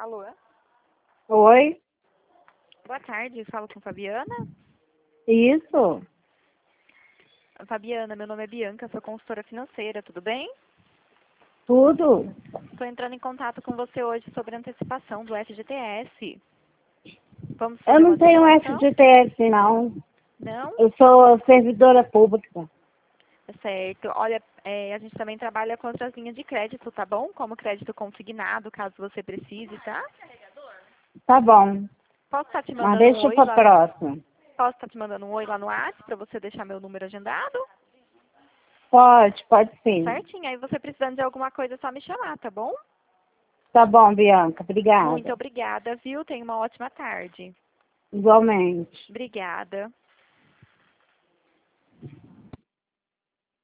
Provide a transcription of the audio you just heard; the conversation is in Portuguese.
Alô? Oi, Boa tarde, falo com Fabiana. isso, Fabiana, meu nome é Bianca, sou consultora financeira, tudo bem? tudo. Estou entrando em contato com você hoje sobre a antecipação do FGTS. Vamos Eu fazer uma não tenho simulação? FGTS, não. Não? Eu sou servidora pública. É certo. Olha, a gente também trabalha com outras linhas de crédito, tá bom? Como crédito consignado, caso você precise, tá? Tá bom, Posso estar te mas mandando um deixa oi pra lá no... próxima. Posso estar te mandando um oi lá no WhatsApp para você deixar meu número agendado? Pode sim. Certinho. Aí você precisando de alguma coisa, é só me chamar, tá bom? Tá bom, Bianca, Muito obrigada. obrigada, viu? Tenha uma ótima tarde. Igualmente. Obrigada.